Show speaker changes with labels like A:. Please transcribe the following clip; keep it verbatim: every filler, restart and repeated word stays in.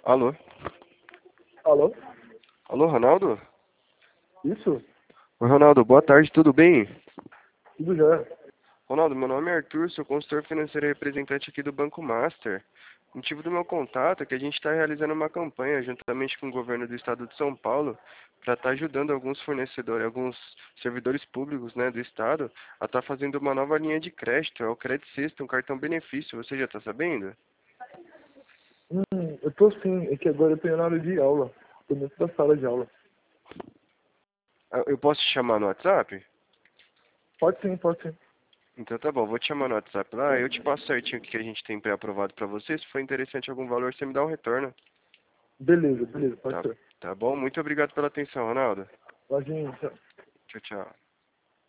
A: Alô?
B: Alô?
A: Alô, Ronaldo?
B: Isso?
A: Oi, Ronaldo, boa tarde, tudo bem?
B: Tudo já.
A: Ronaldo, meu nome é Arthur, sou consultor financeiro e representante aqui do Banco Master. O motivo do meu contato é que a gente está realizando uma campanha juntamente com o governo do estado de São Paulo para estar ajudando alguns fornecedores, alguns servidores públicos, né, do estado a estar fazendo uma nova linha de crédito, é o Credit System, um cartão benefício, você já está sabendo?
B: Hum, eu tô sim, é que agora eu tô na hora de aula. Tô dentro da sala de aula.
A: Ah, eu posso te chamar no WhatsApp?
B: Pode sim, pode sim.
A: Então tá bom, vou te chamar no WhatsApp lá, eu te passo certinho o que a gente tem pré-aprovado para você, se for interessante algum valor, você me dá um retorno.
B: Beleza, beleza, pode
A: Tá,
B: ser.
A: tá bom? Muito obrigado pela atenção, Ronaldo.
B: Imagina,
A: Tchau, tchau.